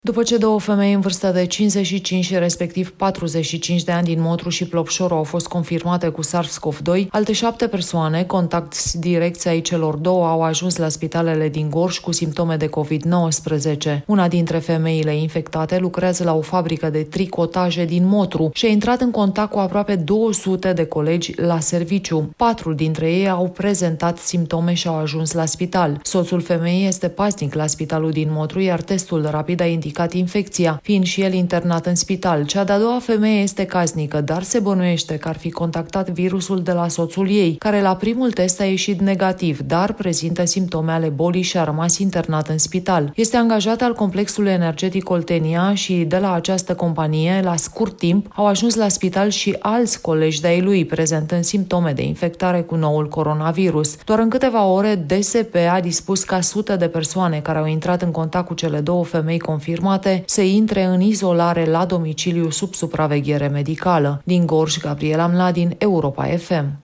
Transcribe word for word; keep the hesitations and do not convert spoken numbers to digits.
După ce două femei în vârstă de cincizeci și cinci și respectiv patruzeci și cinci de ani din Motru și Plopșoru au fost confirmate cu SARS-CoV doi, alte șapte persoane, contacti direcți ai celor două, au ajuns la spitalele din Gorj cu simptome de covid nouăsprezece. Una dintre femeile infectate lucrează la o fabrică de tricotaje din Motru și a intrat în contact cu aproape două sute de colegi la serviciu. Patru dintre ei au prezentat simptome și au ajuns la spital. Soțul femeii este paznic la spitalul din Motru, iar testul rapid a indicat infecția, fiind și el internat în spital. Cea de-a doua femeie este casnică, dar se bănuiește că ar fi contactat virusul de la soțul ei, care la primul test a ieșit negativ, dar prezintă simptome ale bolii și a rămas internat în spital. Este angajat al complexului energetic Oltenia și de la această companie, la scurt timp, au ajuns la spital și alți colegi de-ai lui, prezentând simptome de infectare cu noul coronavirus. Doar în câteva ore, D S P a dispus ca sute de persoane care au intrat în contact cu cele două femei confirmate să intre în izolare la domiciliu sub supraveghere medicală. Din Gorj, Gabriela Mladin, Europa F M.